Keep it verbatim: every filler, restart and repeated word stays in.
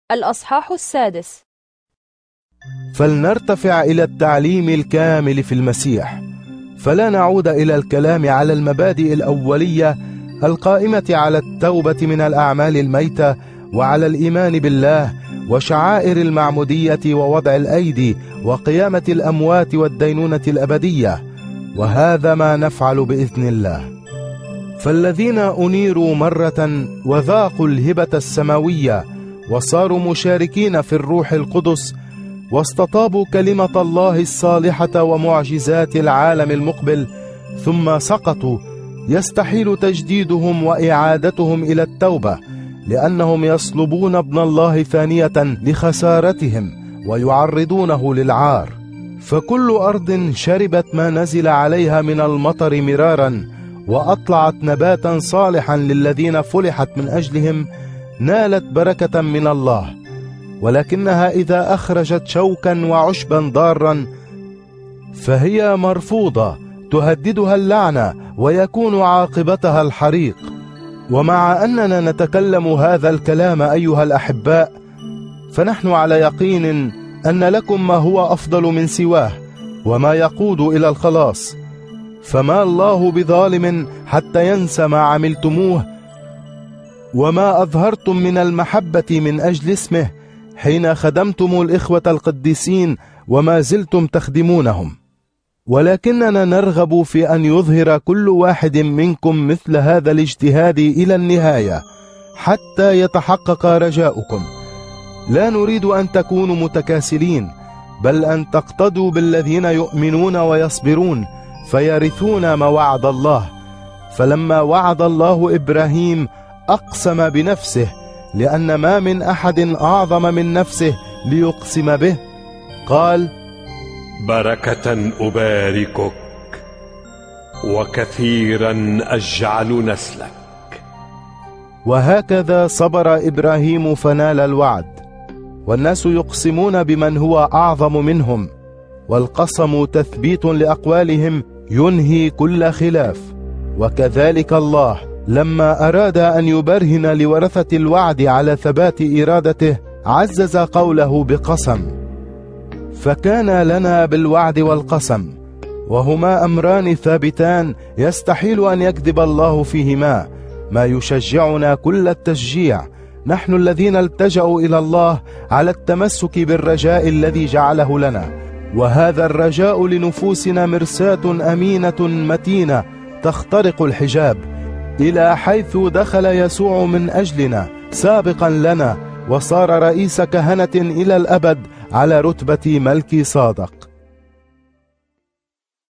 الأصحاح السادس. فلنرتفع إلى التعليم الكامل في المسيح، فلا نعود إلى الكلام على المبادئ الأولية القائمة على التوبة من الأعمال الميتة وعلى الإيمان بالله وشعائر المعمودية ووضع الأيدي وقيامة الأموات والدينونة الأبدية، وهذا ما نفعل بإذن الله. فالذين أنيروا مرة وذاقوا الهبة السماوية وصاروا مشاركين في الروح القدس واستطابوا كلمة الله الصالحة ومعجزات العالم المقبل، ثم سقطوا، يستحيل تجديدهم وإعادتهم إلى التوبة، لأنهم يصلبون ابن الله ثانية لخسارتهم ويعرضونه للعار. فكل أرض شربت ما نزل عليها من المطر مرارا وأطلعت نباتا صالحا للذين فلحت من أجلهم نالت بركة من الله، ولكنها إذا أخرجت شوكا وعشبا ضارا فهي مرفوضة تهددها اللعنة ويكون عاقبتها الحريق. ومع أننا نتكلم هذا الكلام أيها الأحباء، فنحن على يقين أن لكم ما هو أفضل من سواه وما يقود إلى الخلاص، فما الله بظالم حتى ينسى ما عملتموه وما أظهرتم من المحبة من أجل اسمه حين خدمتم الإخوة القديسين وما زلتم تخدمونهم. ولكننا نرغب في أن يظهر كل واحد منكم مثل هذا الاجتهاد إلى النهاية حتى يتحقق رجاؤكم. لا نريد أن تكونوا متكاسلين، بل أن تقتدوا بالذين يؤمنون ويصبرون فيرثون ما وعد الله. فلما وعد الله إبراهيم أقسم بنفسه، لأن ما من أحد أعظم من نفسه ليقسم به، قال: بركة أباركك وكثيرا أجعل نسلك. وهكذا صبر إبراهيم فنال الوعد. والناس يقسمون بمن هو أعظم منهم، والقسم تثبيت لأقوالهم ينهي كل خلاف. وكذلك الله لما أراد أن يبرهن لورثة الوعد على ثبات إرادته عزز قوله بقسم. فكان لنا بالوعد والقسم، وهما أمران ثابتان يستحيل أن يكذب الله فيهما، ما يشجعنا كل التشجيع نحن الذين التجأوا إلى الله على التمسك بالرجاء الذي جعله لنا. وهذا الرجاء لنفوسنا مرساة أمينة متينة تخترق الحجاب، إلى حيث دخل يسوع من أجلنا سابقا لنا وصار رئيس كهنة إلى الأبد على رتبة ملكي صادق.